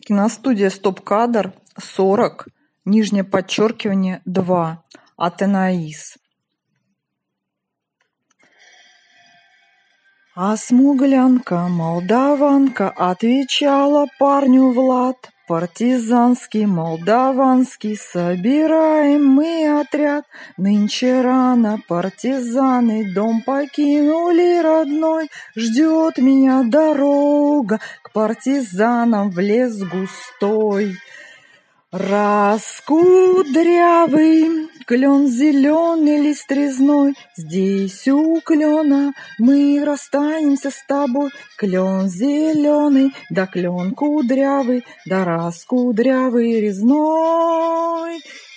Киностудия «Стоп-кадр», 40, нижнее подчеркивание, 2, Атенаис. А смуглянка, молдаванка, отвечала парню Влад: партизанский, молдаванский, собираем мы отряд. Нынче рано партизаны дом покинули родной. Ждет меня дорога к партизанам в лес густой. Раскудрявый клен зеленый лист резной, здесь у клена мы расстанемся с тобой. Клен зеленый, да клен кудрявый, да раскудрявый резной.